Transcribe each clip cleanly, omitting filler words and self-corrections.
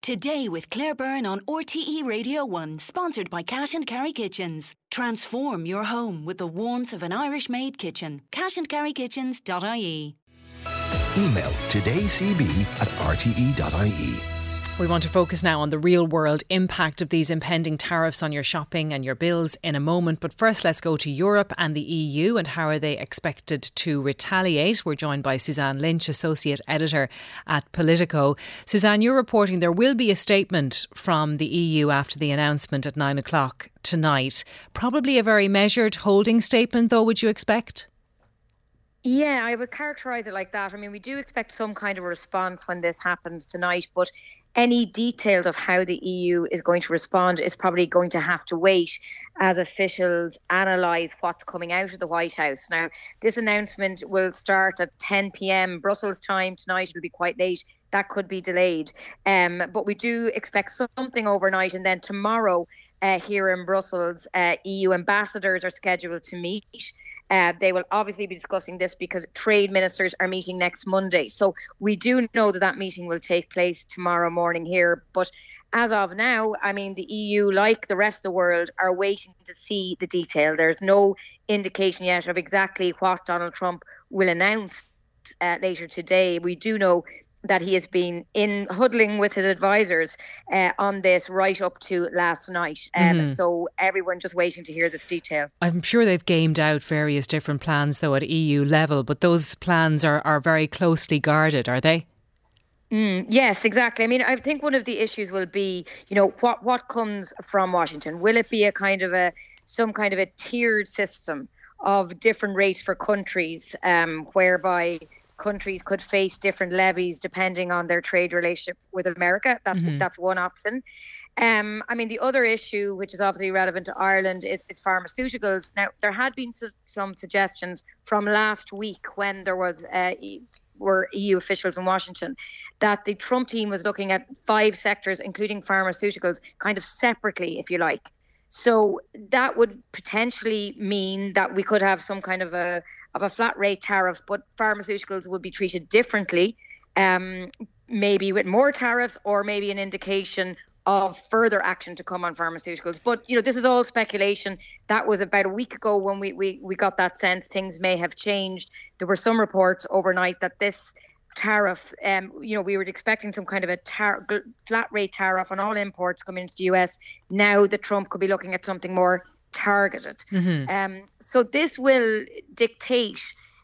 Today with Claire Byrne on RTE Radio 1, sponsored by Cash and Carry Kitchens. Transform your home with the warmth of an Irish-made kitchen. cashandcarrykitchens.ie. Email todayscb@rte.ie. We want to focus now on the real-world impact of these impending tariffs on your shopping and your bills in a moment. But first, let's go to Europe and the EU and how are they expected to retaliate. We're joined by Suzanne Lynch, Associate Editor at Politico. Suzanne, you're reporting there will be a statement from the EU after the announcement at 9 o'clock tonight. Probably a very measured holding statement, though, would you expect? Yeah, I would characterise it like that. I mean, we do expect some kind of a response when this happens tonight, but any details of how the EU is going to respond is probably going to have to wait as officials analyse what's coming out of the White House. Now, this announcement will start at 10 p.m. Brussels time tonight. It'll be quite late. That could be delayed. But we do expect something overnight. And then tomorrow here in Brussels, EU ambassadors are scheduled to meet. They will obviously be discussing this because trade ministers are meeting next Monday. So we do know that that meeting will take place tomorrow morning here. But as of now, I mean, the EU, like the rest of the world, are waiting to see the detail. There's no indication yet of exactly what Donald Trump will announce later today. We do know that he has been huddling with his advisors on this right up to last night. So everyone just waiting to hear this detail. I'm sure they've gamed out various different plans, though, at EU level, but those plans are very closely guarded, are they? Yes, exactly. I mean, I think one of the issues will be, what comes from Washington? Will it be some kind of a tiered system of different rates for countries, whereby countries could face different levies depending on their trade relationship with America? That's one option. I mean, the other issue, which is obviously relevant to Ireland, is pharmaceuticals. Now, there had been some suggestions from last week when there were EU officials in Washington that the Trump team was looking at 5 sectors, including pharmaceuticals, kind of separately, if you like. So that would potentially mean that we could have some kind of a flat rate tariff, but pharmaceuticals would be treated differently, maybe with more tariffs or maybe an indication of further action to come on pharmaceuticals. But, this is all speculation. That was about a week ago when we got that sense things may have changed. There were some reports overnight that this tariff, we were expecting some kind of a flat rate tariff on all imports coming into the US. Now that Trump could be looking at something more targeted. So this will dictate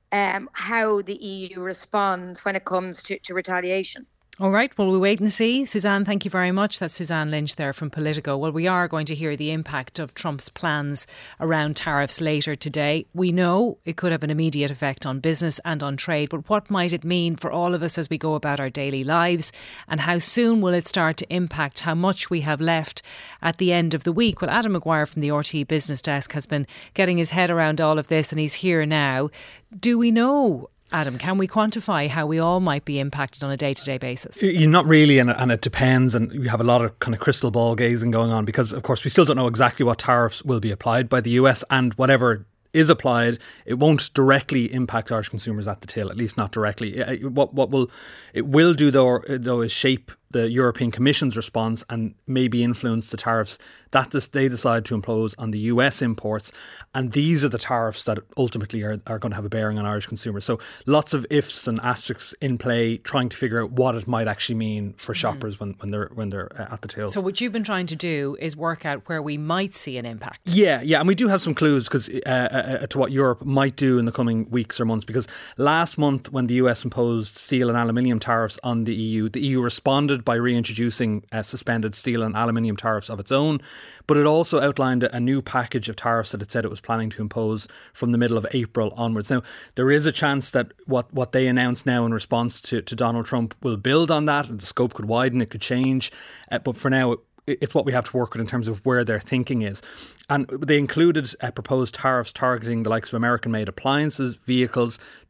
how the EU responds when it comes to retaliation. All right, well, we'll wait and see. Suzanne, thank you very much. That's Suzanne Lynch there from Politico. Well, we are going to hear the impact of Trump's plans around tariffs later today. We know it could have an immediate effect on business and on trade, but what might it mean for all of us as we go about our daily lives? And how soon will it start to impact how much we have left at the end of the week? Well, Adam Maguire from the RTE Business Desk has been getting his head around all of this and he's here now. Do we know, Adam, can we quantify how we all might be impacted on a day-to-day basis? You're not really, and it depends, and you have a lot of kind of crystal ball gazing going on because, of course, we still don't know exactly what tariffs will be applied by the US, and whatever is applied, it won't directly impact Irish consumers at the till, at least not directly. What it will do though is shape the European Commission's response and maybe influence the tariffs that they decide to impose on the US imports. And these are the tariffs that ultimately are going to have a bearing on Irish consumers. So lots of ifs and asterisks in play, trying to figure out what it might actually mean for shoppers when they're at the till. So what you've been trying to do is work out where we might see an impact. Yeah, and we do have some clues because to what Europe might do in the coming weeks or months. Because last month, when the US imposed steel and aluminium tariffs on the EU responded by reintroducing suspended steel and aluminium tariffs of its own. But it also outlined a new package of tariffs that it said it was planning to impose from the middle of April onwards. Now, there is a chance that what they announced now in response to Donald Trump will build on that, and the scope could widen, it could change. But for now, it's what we have to work with in terms of where their thinking is. And they included proposed tariffs targeting the likes of American-made appliances, vehicles,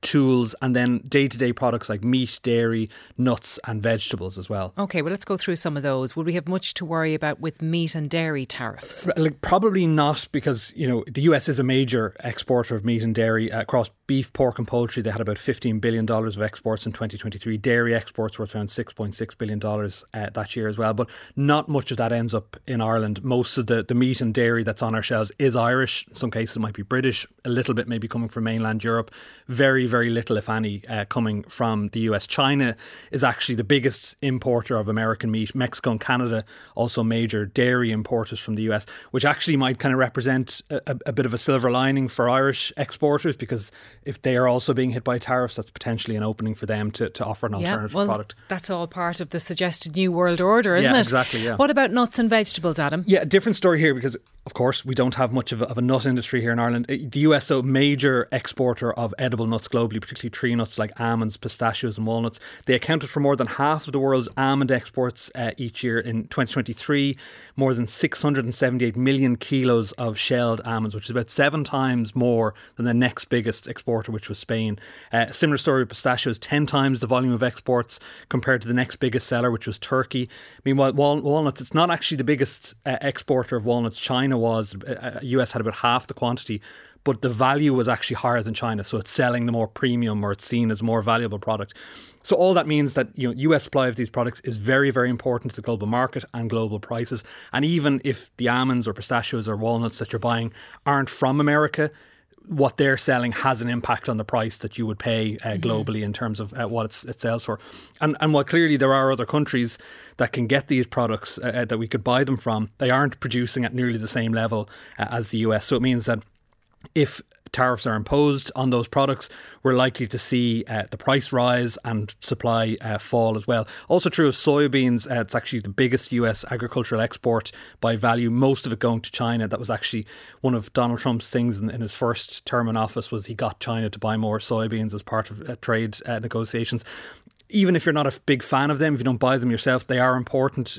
tools, and then day-to-day products like meat, dairy, nuts and vegetables as well. OK, well, let's go through some of those. Would we have much to worry about with meat and dairy tariffs? Probably not, because the US is a major exporter of meat and dairy. Across beef, pork and poultry, they had about $15 billion of exports in 2023. Dairy exports worth around $6.6 billion that year as well. But not much of that ends up in Ireland. Most of the meat and dairy that's on our shelves is Irish. In some cases it might be British, a little bit maybe coming from mainland Europe. Very, very little, if any, coming from the US. China is actually the biggest importer of American meat. Mexico and Canada also major dairy importers from the US, which actually might kind of represent a bit of a silver lining for Irish exporters, because if they are also being hit by tariffs, that's potentially an opening for them to offer an alternative product. That's all part of the suggested new world order, isn't it? Exactly, yeah. What about nuts and vegetables, Adam? Yeah, a different story here, because of course we don't have much of a nut industry here in Ireland. The US, though, major exporter of edible nuts globally, particularly tree nuts like almonds, pistachios and walnuts. They accounted for more than half of the world's almond exports each year. In 2023, more than 678 million kilos of shelled almonds, which is about 7 times more than the next biggest exporter, which was Spain. Similar story with pistachios, 10 times the volume of exports compared to the next biggest seller, which was Turkey. Meanwhile, walnuts, it's not actually the biggest exporter of walnuts. China was. US had about half the quantity, but the value was actually higher than China. So it's selling the more premium, or it's seen as a more valuable product. So all that means that US supply of these products is very, very important to the global market and global prices. And even if the almonds or pistachios or walnuts that you're buying aren't from America, what they're selling has an impact on the price that you would pay globally in terms of what it sells for. And while clearly there are other countries that can get these products that we could buy them from, they aren't producing at nearly the same level as the US. So it means that if tariffs are imposed on those products, we're likely to see the price rise and supply fall as well. Also true of soybeans. It's actually the biggest US agricultural export by value, most of it going to China. That was actually one of Donald Trump's things in his first term in office, was he got China to buy more soybeans as part of trade negotiations. Even if you're not a big fan of them, if you don't buy them yourself, they are important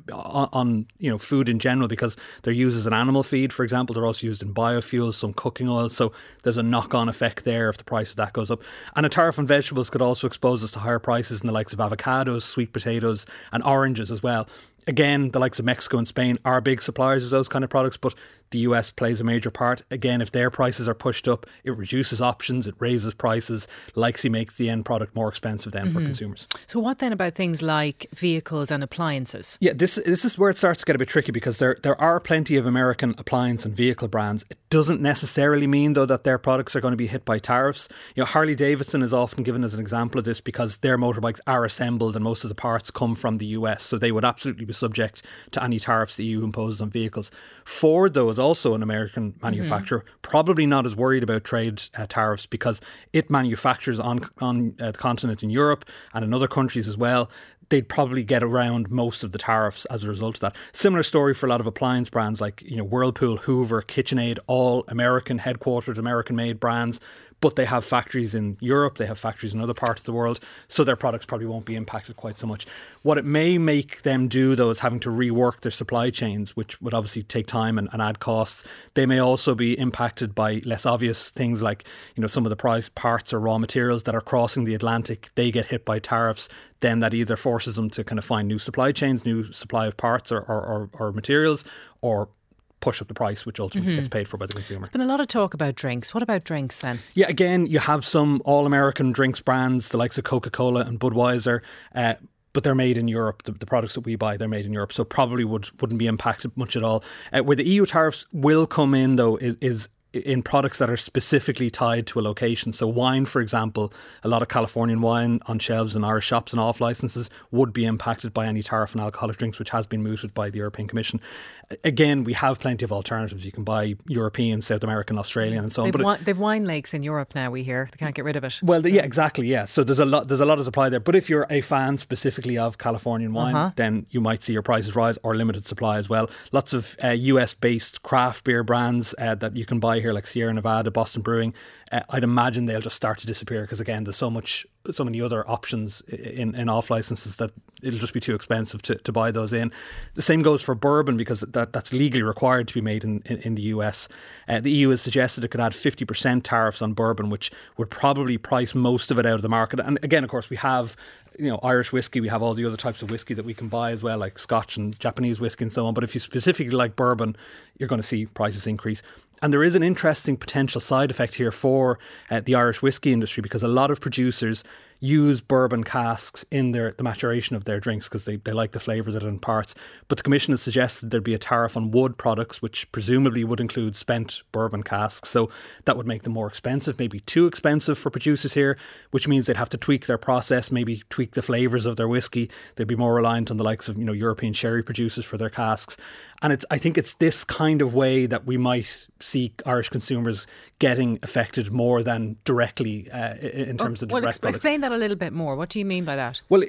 on food in general, because they're used as an animal feed, for example. They're also used in biofuels, some cooking oils. So there's a knock-on effect there if the price of that goes up. And a tariff on vegetables could also expose us to higher prices in the likes of avocados, sweet potatoes and oranges as well. Again, the likes of Mexico and Spain are big suppliers of those kind of products, but the US plays a major part. Again, if their prices are pushed up, it reduces options, it raises prices, likely makes the end product more expensive then for consumers. So what then about things like vehicles and appliances? Yeah, this is where it starts to get a bit tricky, because there are plenty of American appliance and vehicle brands. It doesn't necessarily mean, though, that their products are going to be hit by tariffs. Harley Davidson is often given as an example of this, because their motorbikes are assembled and most of the parts come from the US, so they would absolutely be subject to any tariffs the EU imposes on vehicles. Ford, though, is also an American manufacturer, probably not as worried about trade tariffs, because it manufactures on the continent in Europe and in other countries as well. They'd probably get around most of the tariffs as a result of that. Similar story for a lot of appliance brands like Whirlpool, Hoover, KitchenAid, all American headquartered, American made brands, but they have factories in Europe, they have factories in other parts of the world, so their products probably won't be impacted quite so much. What it may make them do, though, is having to rework their supply chains, which would obviously take time and add costs. They may also be impacted by less obvious things like, some of the price parts or raw materials that are crossing the Atlantic. They get hit by tariffs, then that either forces them to kind of find new supply chains, new supply of parts or materials, or push up the price, which ultimately gets paid for by the consumer. There's been a lot of talk about drinks. What about drinks then? Yeah, again, you have some all-American drinks brands, the likes of Coca-Cola and Budweiser, but they're made in Europe. The products that we buy, they're made in Europe, so probably wouldn't be impacted much at all. Where the EU tariffs will come in, though, is in products that are specifically tied to a location. So wine, for example, a lot of Californian wine on shelves in Irish shops and off licences would be impacted by any tariff on alcoholic drinks, which has been mooted by the European Commission. Again, we have plenty of alternatives. You can buy European, South American, Australian and so on. They've wine lakes in Europe now, we hear. They can't get rid of it. Well, yeah, exactly, yeah. So there's a lot of supply there. But if you're a fan specifically of Californian wine, then you might see your prices rise, or limited supply as well. Lots of US-based craft beer brands that you can buy here, like Sierra Nevada, Boston Brewing, I'd imagine they'll just start to disappear because, again, there's so many other options in off licenses that it'll just be too expensive to buy those in. The same goes for bourbon, because that's legally required to be made in the US. The EU has suggested it could add 50% tariffs on bourbon, which would probably price most of it out of the market. And again, of course, we have Irish whiskey, we have all the other types of whiskey that we can buy as well, like Scotch and Japanese whiskey and so on. But if you specifically like bourbon, you're going to see prices increase. And there is an interesting potential side effect here for the Irish whiskey industry, because a lot of producers use bourbon casks in the maturation of their drinks because they like the flavour that it imparts. But the Commission has suggested there'd be a tariff on wood products, which presumably would include spent bourbon casks. So that would make them more expensive, maybe too expensive for producers here, which means they'd have to tweak their process, maybe tweak the flavours of their whiskey. They'd be more reliant on the likes of European sherry producers for their casks. And I think it's this kind of way that we might see Irish consumers getting affected more than directly in terms of direct products. Explain that a little bit more. What do you mean by that? Well,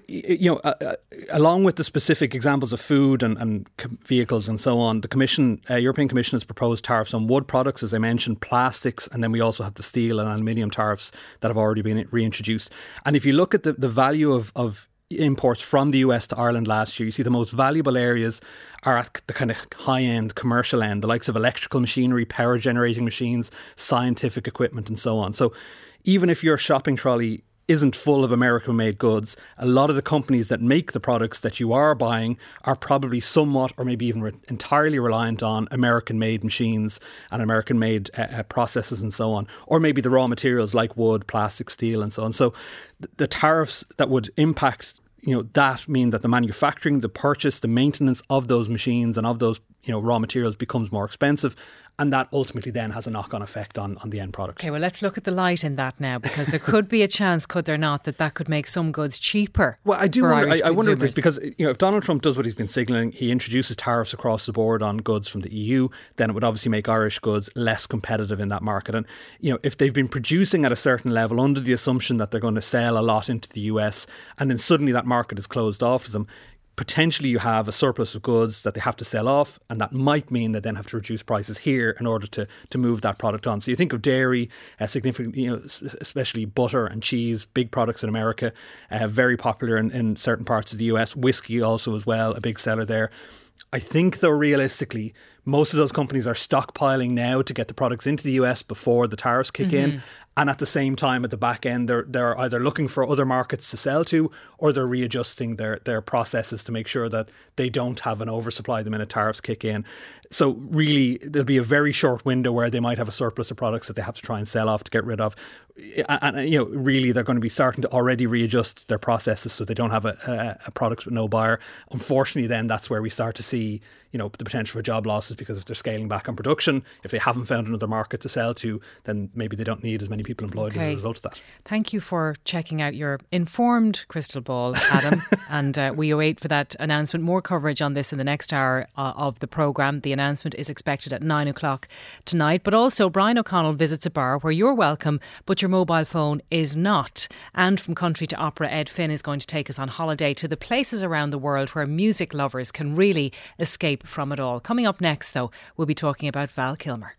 along with the specific examples of food and vehicles and so on, the European Commission has proposed tariffs on wood products, as I mentioned, plastics, and then we also have the steel and aluminium tariffs that have already been reintroduced. And if you look at the value of imports from the US to Ireland last year, you see the most valuable areas are at the kind of high-end commercial end, the likes of electrical machinery, power generating machines, scientific equipment and so on. So even if your shopping trolley isn't full of American-made goods, a lot of the companies that make the products that you are buying are probably somewhat or maybe even entirely reliant on American-made machines and American-made processes and so on, or maybe the raw materials like wood, plastic, steel and so on. So the tariffs that would impact that mean that the manufacturing, the purchase, the maintenance of those machines and of those raw materials becomes more expensive. And that ultimately then has a knock-on effect on the end product. Okay, well, let's look at the light in that now, because there could be a chance, could there not, that could make some goods cheaper. Well, I do wonder. I wonder if this, because if Donald Trump does what he's been signalling, he introduces tariffs across the board on goods from the EU, then it would obviously make Irish goods less competitive in that market. And if they've been producing at a certain level under the assumption that they're going to sell a lot into the US, and then suddenly that market is closed off to them, potentially you have a surplus of goods that they have to sell off, and that might mean they then have to reduce prices here in order to move that product on. So you think of dairy, significant, especially butter and cheese, big products in America, very popular in certain parts of the US. Whiskey also as well, a big seller there. I think, though, realistically, most of those companies are stockpiling now to get the products into the US before the tariffs kick in. And at the same time, at the back end, they're either looking for other markets to sell to, or they're readjusting their processes to make sure that they don't have an oversupply the minute tariffs kick in. So really, there'll be a very short window where they might have a surplus of products that they have to try and sell off to get rid of. And really, they're going to be starting to already readjust their processes so they don't have a products with no buyer. Unfortunately, then that's where we start to see the potential for job losses, because if they're scaling back on production, if they haven't found another market to sell to, then maybe they don't need as many people employed as a result of that. Thank you for checking out your informed crystal ball, Adam. And we await for that announcement. More coverage on this in the next hour of the programme. The announcement is expected at 9 o'clock tonight. But also, Brian O'Connell visits a bar where you're welcome, but your mobile phone is not. And from country to opera, Ed Finn is going to take us on holiday to the places around the world where music lovers can really escape from it all. Coming up next, though, we'll be talking about Val Kilmer.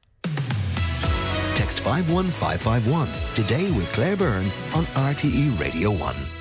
Text 51551 today with Claire Byrne on RTE Radio 1.